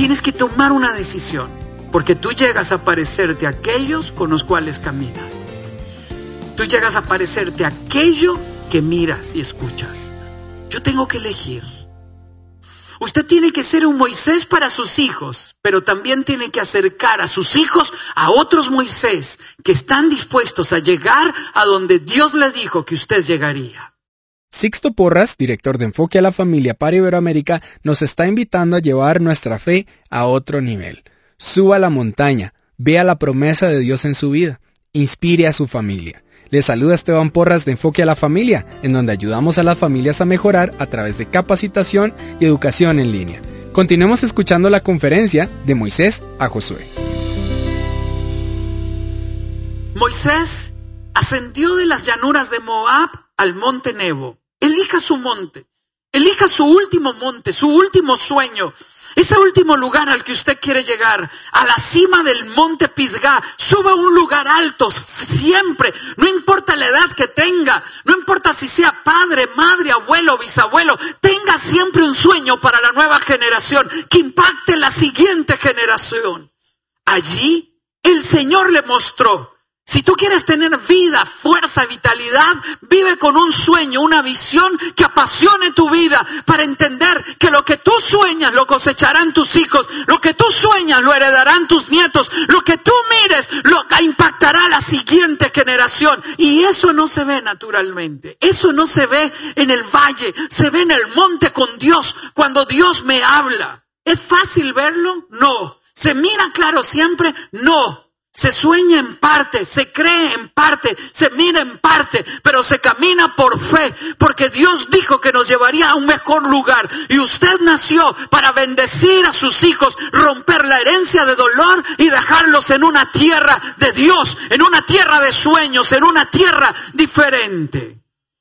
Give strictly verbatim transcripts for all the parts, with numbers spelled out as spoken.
tienes que tomar una decisión, porque tú llegas a parecerte a aquellos con los cuales caminas. Tú llegas a parecerte a aquello que miras y escuchas. Yo tengo que elegir. Usted tiene que ser un Moisés para sus hijos, pero también tiene que acercar a sus hijos a otros Moisés que están dispuestos a llegar a donde Dios le dijo que usted llegaría. Sixto Porras, director de Enfoque a la Familia para Iberoamérica, nos está invitando a llevar nuestra fe a otro nivel. Suba a la montaña, vea la promesa de Dios en su vida, inspire a su familia. Les saluda Esteban Porras de Enfoque a la Familia, en donde ayudamos a las familias a mejorar a través de capacitación y educación en línea. Continuemos escuchando la conferencia de Moisés a Josué. Moisés ascendió de las llanuras de Moab al monte Nebo. Elija su monte, elija su último monte, su último sueño. Ese último lugar al que usted quiere llegar, a la cima del monte Pisgah, suba a un lugar alto, siempre, no importa la edad que tenga, no importa si sea padre, madre, abuelo, bisabuelo, tenga siempre un sueño para la nueva generación, que impacte la siguiente generación. Allí, el Señor le mostró, si tú quieres tener vida, fuerza, vitalidad, vive con un sueño, una visión que apasione tu vida para entender que lo que tú sueñas lo cosecharán tus hijos, lo que tú sueñas lo heredarán tus nietos, lo que tú mires lo impactará a la siguiente generación. Y eso no se ve naturalmente, eso no se ve en el valle, se ve en el monte con Dios, cuando Dios me habla. ¿Es fácil verlo? No. ¿Se mira claro siempre? No. Se sueña en parte, se cree en parte, se mira en parte, pero se camina por fe, porque Dios dijo que nos llevaría a un mejor lugar. Y usted nació para bendecir a sus hijos, romper la herencia de dolor y dejarlos en una tierra de Dios, en una tierra de sueños, en una tierra diferente.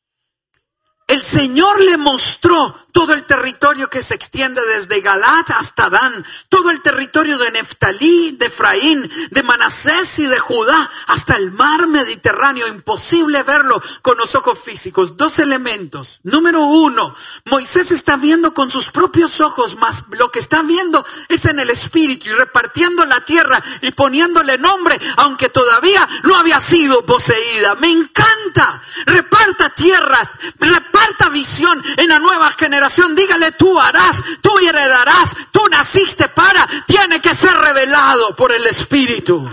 El Señor le mostró todo el territorio que se extiende desde Galat hasta Dan, todo el territorio de Neftalí, de Efraín, de Manasés y de Judá, hasta el mar Mediterráneo. Imposible verlo con los ojos físicos. Dos elementos. Número uno, Moisés está viendo con sus propios ojos, más lo que está viendo es en el Espíritu, y repartiendo la tierra y poniéndole nombre, aunque todavía no había sido poseída. Me encanta. Reparta tierras, reparta visión en la nueva generación. Dígale, tú harás, tú heredarás, tú naciste para, tiene que ser revelado por el Espíritu.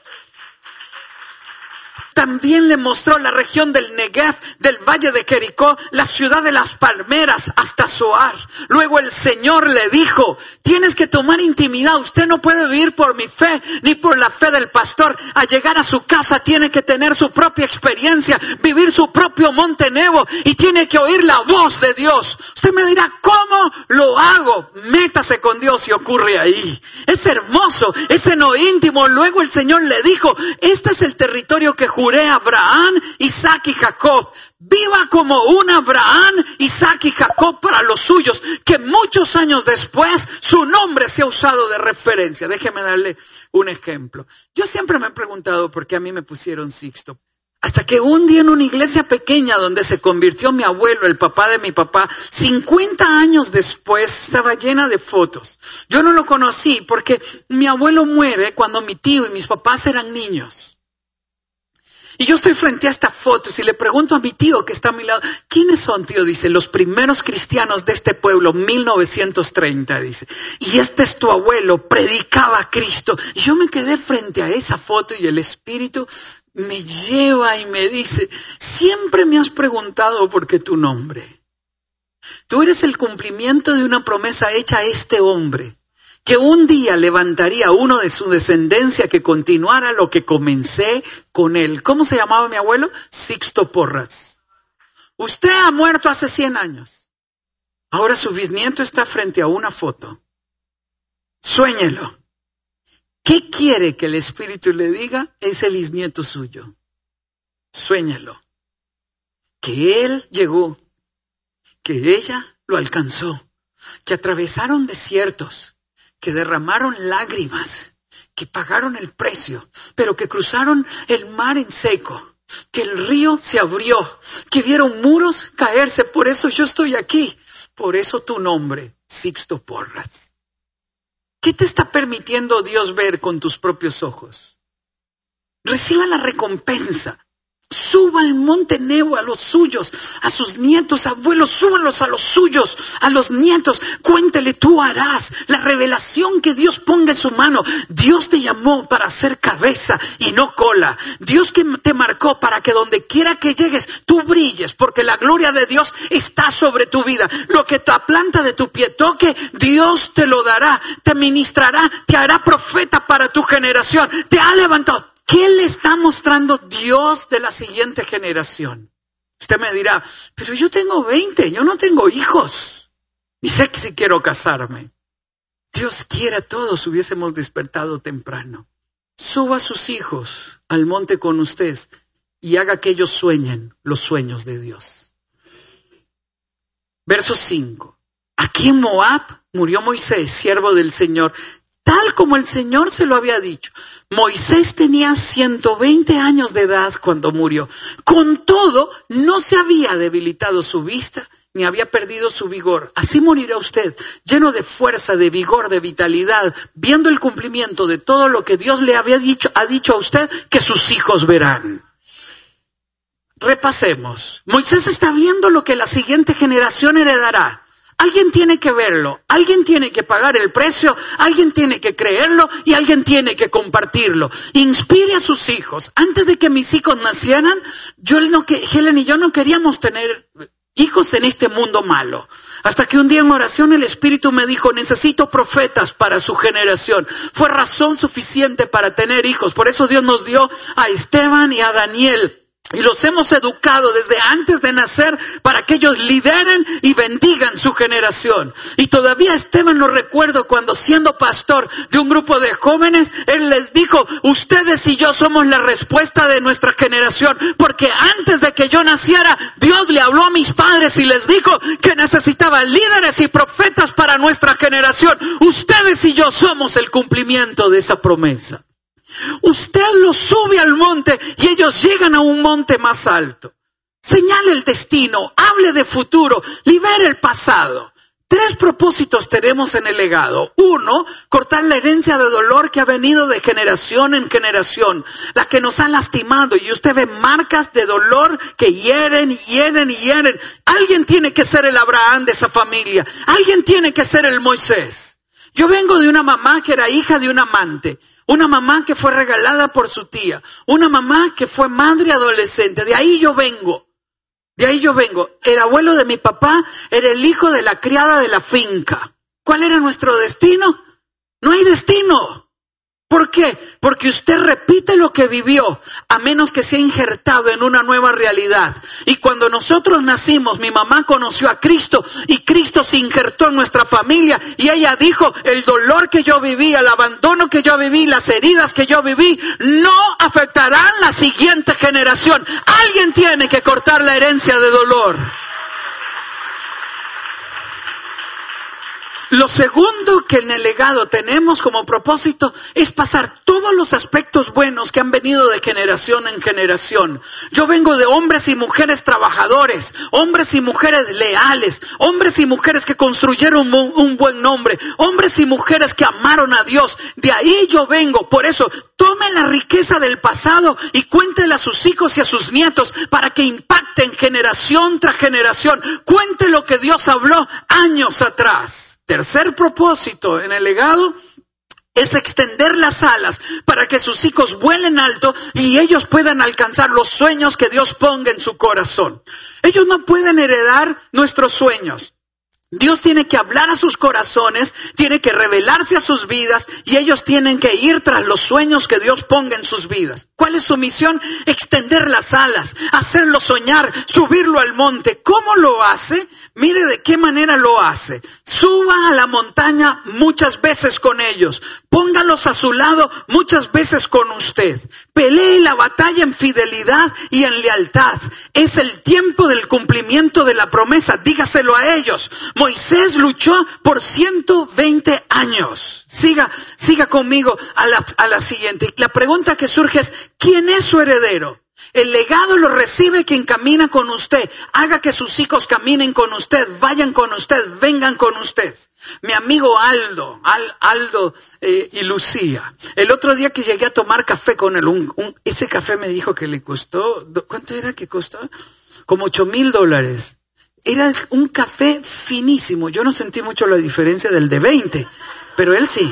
También le mostró la región del Negev, del valle de Jericó, la ciudad de las palmeras, hasta Zoar. Luego el Señor le dijo, tienes que tomar intimidad. Usted no puede vivir por mi fe, ni por la fe del pastor. Al llegar a su casa tiene que tener su propia experiencia, vivir su propio monte Nebo, y tiene que oír la voz de Dios. Usted me dirá, ¿cómo lo hago? Métase con Dios y ocurre ahí. Es hermoso, es en lo íntimo. Luego el Señor le dijo, este es el territorio que juré a Abraham, Isaac y Jacob. Viva como un Abraham, Isaac y Jacob para los suyos, que muchos años después su nombre se ha usado de referencia. Déjeme darle un ejemplo. Yo siempre me he preguntado por qué a mí me pusieron Sixto. Hasta que un día en una iglesia pequeña donde se convirtió mi abuelo, el papá de mi papá, cincuenta años después, estaba llena de fotos. Yo no lo conocí porque mi abuelo muere cuando mi tío y mis papás eran niños. Y yo estoy frente a esta foto y le pregunto a mi tío que está a mi lado, ¿quiénes son, tío? Dice, los primeros cristianos de este pueblo, mil novecientos treinta, dice. Y este es tu abuelo, predicaba a Cristo. Y yo me quedé frente a esa foto y el Espíritu me lleva y me dice, siempre me has preguntado por qué tu nombre. Tú eres el cumplimiento de una promesa hecha a este hombre, que un día levantaría uno de su descendencia que continuara lo que comencé con él. ¿Cómo se llamaba mi abuelo? Sixto Porras. Usted ha muerto hace cien años. Ahora su bisnieto está frente a una foto. Suéñelo. ¿Qué quiere que el Espíritu le diga a ese bisnieto suyo? Suéñelo. Que él llegó, que ella lo alcanzó, que atravesaron desiertos, que derramaron lágrimas, que pagaron el precio, pero que cruzaron el mar en seco, que el río se abrió, que vieron muros caerse. Por eso yo estoy aquí, por eso tu nombre, Sixto Porras. ¿Qué te está permitiendo Dios ver con tus propios ojos? Reciba la recompensa. Suba al monte Nebo a los suyos, a sus nietos, abuelos, súbanlos a los suyos, a los nietos. Cuéntele, tú harás la revelación que Dios ponga en su mano. Dios te llamó para ser cabeza y no cola. Dios que te marcó para que donde quiera que llegues, tú brilles, porque la gloria de Dios está sobre tu vida. Lo que la planta de tu pie toque, Dios te lo dará, te ministrará, te hará profeta para tu generación. Te ha levantado. ¿Qué le está mostrando Dios de la siguiente generación? Usted me dirá, pero yo tengo veinte, yo no tengo hijos. Ni sé si quiero casarme. Dios quiera todos hubiésemos despertado temprano. Suba a sus hijos al monte con usted y haga que ellos sueñen los sueños de Dios. Verso cinco. Aquí en Moab murió Moisés, siervo del Señor, tal como el Señor se lo había dicho. Moisés tenía ciento veinte años de edad cuando murió. Con todo, no se había debilitado su vista, ni había perdido su vigor. Así morirá usted, lleno de fuerza, de vigor, de vitalidad, viendo el cumplimiento de todo lo que Dios le había dicho, ha dicho a usted que sus hijos verán. Repasemos. Moisés está viendo lo que la siguiente generación heredará. Alguien tiene que verlo, alguien tiene que pagar el precio, alguien tiene que creerlo y alguien tiene que compartirlo. Inspire a sus hijos. Antes de que mis hijos nacieran, yo no, Helen y yo no queríamos tener hijos en este mundo malo. Hasta que un día en oración el Espíritu me dijo, necesito profetas para su generación. Fue razón suficiente para tener hijos. Por eso Dios nos dio a Esteban y a Daniel. Y los hemos educado desde antes de nacer para que ellos lideren y bendigan su generación. Y todavía Esteban lo recuerdo cuando siendo pastor de un grupo de jóvenes, él les dijo, ustedes y yo somos la respuesta de nuestra generación. Porque antes de que yo naciera, Dios le habló a mis padres y les dijo que necesitaban líderes y profetas para nuestra generación. Ustedes y yo somos el cumplimiento de esa promesa. Usted los sube al monte y ellos llegan a un monte más alto. Señale el destino, hable de futuro, libere el pasado. Tres propósitos tenemos en el legado. Uno, cortar la herencia de dolor que ha venido de generación en generación, la que nos ha lastimado, y usted ve marcas de dolor que hieren, hieren y hieren. Alguien tiene que ser el Abraham de esa familia, alguien tiene que ser el Moisés. Yo vengo de una mamá que era hija de un amante. Una mamá que fue regalada por su tía. Una mamá que fue madre adolescente. De ahí yo vengo. De ahí yo vengo. El abuelo de mi papá era el hijo de la criada de la finca. ¿Cuál era nuestro destino? No hay destino. ¿Por qué? Porque usted repite lo que vivió, a menos que sea injertado en una nueva realidad. Y cuando nosotros nacimos, mi mamá conoció a Cristo y Cristo se injertó en nuestra familia. Y ella dijo, el dolor que yo viví, el abandono que yo viví, las heridas que yo viví, no afectarán la siguiente generación. Alguien tiene que cortar la herencia de dolor. Lo segundo que en el legado tenemos como propósito es pasar todos los aspectos buenos que han venido de generación en generación. Yo vengo de hombres y mujeres trabajadores, hombres y mujeres leales, hombres y mujeres que construyeron un, un buen nombre, hombres y mujeres que amaron a Dios. De ahí yo vengo. Por eso, tome la riqueza del pasado y cuéntela a sus hijos y a sus nietos para que impacten generación tras generación. Cuente lo que Dios habló años atrás. Tercer propósito en el legado es extender las alas para que sus hijos vuelen alto y ellos puedan alcanzar los sueños que Dios ponga en su corazón. Ellos no pueden heredar nuestros sueños. Dios tiene que hablar a sus corazones, tiene que revelarse a sus vidas y ellos tienen que ir tras los sueños que Dios ponga en sus vidas. ¿Cuál es su misión? Extender las alas, hacerlo soñar, subirlo al monte. ¿Cómo lo hace? Mire de qué manera lo hace. Suba a la montaña muchas veces con ellos. Póngalos a su lado muchas veces con usted. Pelee la batalla en fidelidad y en lealtad. Es el tiempo del cumplimiento de la promesa. Dígaselo a ellos. Moisés luchó por ciento veinte años. Siga, siga conmigo a la, a la siguiente. La pregunta que surge es, ¿quién es su heredero? El legado lo recibe quien camina con usted. Haga que sus hijos caminen con usted, vayan con usted, vengan con usted. Mi amigo Aldo, Al, Aldo eh, y Lucía. El otro día que llegué a tomar café con él, un, un, ese café me dijo que le costó, ¿cuánto era que costó? Como ocho mil dólares. Era un café finísimo. Yo no sentí mucho la diferencia del de veinte, pero él sí.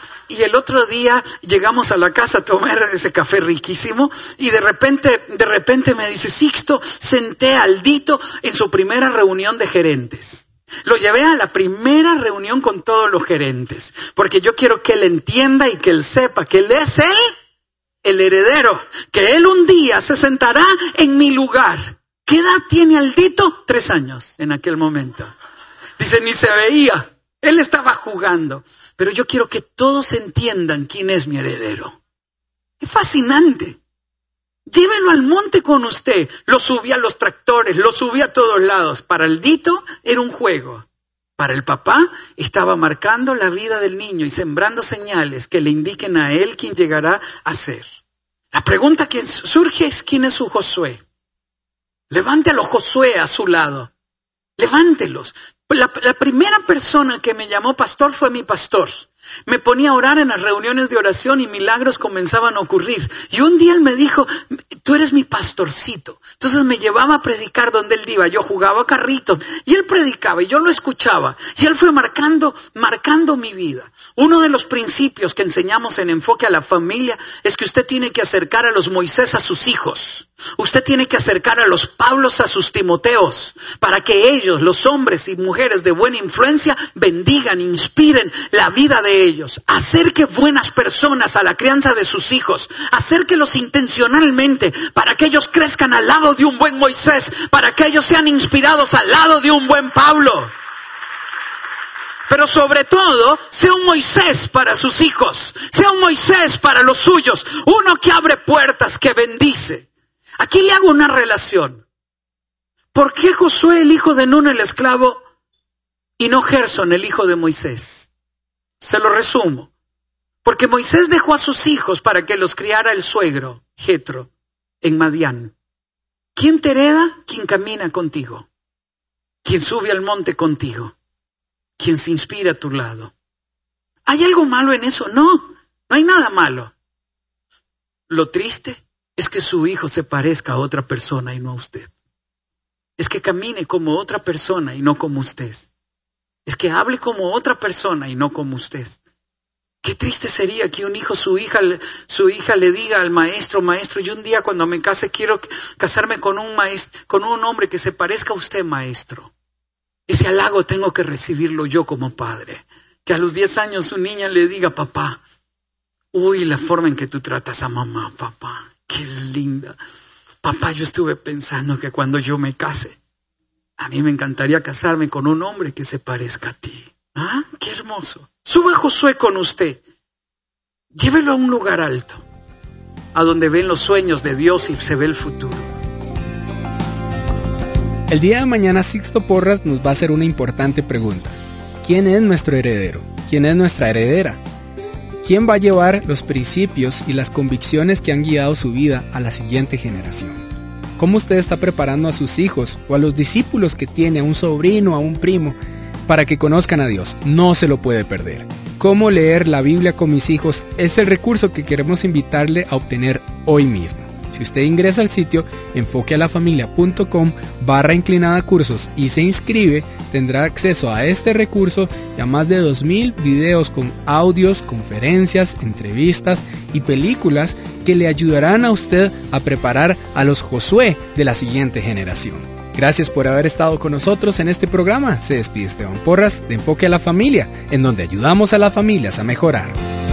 Y el otro día llegamos a la casa a tomar ese café riquísimo y de repente, de repente me dice, Sixto, senté a Aldito en su primera reunión de gerentes. Lo llevé a la primera reunión con todos los gerentes, porque yo quiero que él entienda y que él sepa que él es él, el heredero, que él un día se sentará en mi lugar. ¿Qué edad tiene Aldito? Tres años en aquel momento. Dice, ni se veía. Él estaba jugando. Pero yo quiero que todos entiendan quién es mi heredero. Es fascinante. Llévenlo al monte con usted. Lo subí a los tractores, lo subí a todos lados. Para Aldito era un juego. Para el papá estaba marcando la vida del niño y sembrando señales que le indiquen a él quién llegará a ser. La pregunta que surge es quién es su Josué. Levante a los Josué a su lado. Levántelos. La, la primera persona que me llamó pastor fue mi pastor. Me ponía a orar en las reuniones de oración y milagros comenzaban a ocurrir. Y un día él me dijo, tú eres mi pastorcito. Entonces me llevaba a predicar donde él iba. Yo jugaba carritos y él predicaba y yo lo escuchaba. Y él fue marcando, marcando mi vida. Uno de los principios que enseñamos en Enfoque a la Familia es que usted tiene que acercar a los Moisés a sus hijos. Usted tiene que acercar a los Pablos a sus Timoteos para que ellos, los hombres y mujeres de buena influencia, bendigan, inspiren la vida de ellos. Acerque buenas personas a la crianza de sus hijos. Acérquelos intencionalmente para que ellos crezcan al lado de un buen Moisés, para que ellos sean inspirados al lado de un buen Pablo. Pero sobre todo, sea un Moisés para sus hijos, sea un Moisés para los suyos, uno que abre puertas, que bendice. Aquí le hago una relación. ¿Por qué Josué, el hijo de Nun, el esclavo, y no Gerson, el hijo de Moisés? Se lo resumo. Porque Moisés dejó a sus hijos para que los criara el suegro, Jetro, en Madián. ¿Quién te hereda? Quien camina contigo. Quien sube al monte contigo. Quien se inspira a tu lado. ¿Hay algo malo en eso? No, no hay nada malo. Lo triste es que su hijo se parezca a otra persona y no a usted. Es que camine como otra persona y no como usted. Es que hable como otra persona y no como usted. Qué triste sería que un hijo, su hija, su hija le diga al maestro, maestro, yo un día cuando me case quiero casarme con un maestro, con un hombre que se parezca a usted, maestro. Ese halago tengo que recibirlo yo como padre. Que a los diez años su niña le diga, papá, uy, la forma en que tú tratas a mamá, papá. Qué linda. Papá, yo estuve pensando que cuando yo me case, a mí me encantaría casarme con un hombre que se parezca a ti. ¿Ah? Qué hermoso. Suba a Josué con usted. Llévelo a un lugar alto, a donde ven los sueños de Dios y se ve el futuro. El día de mañana Sixto Porras nos va a hacer una importante pregunta. ¿Quién es nuestro heredero? ¿Quién es nuestra heredera? ¿Quién va a llevar los principios y las convicciones que han guiado su vida a la siguiente generación? ¿Cómo usted está preparando a sus hijos o a los discípulos que tiene, a un sobrino, a un primo, para que conozcan a Dios? No se lo puede perder. ¿Cómo leer la Biblia con mis hijos? Es el recurso que queremos invitarle a obtener hoy mismo. Si usted ingresa al sitio enfoquealafamilia.com barra inclinada cursos y se inscribe, tendrá acceso a este recurso y a más de dos mil videos con audios, conferencias, entrevistas y películas que le ayudarán a usted a preparar a los Josué de la siguiente generación. Gracias por haber estado con nosotros en este programa. Se despide Esteban Porras de Enfoque a la Familia, en donde ayudamos a las familias a mejorar.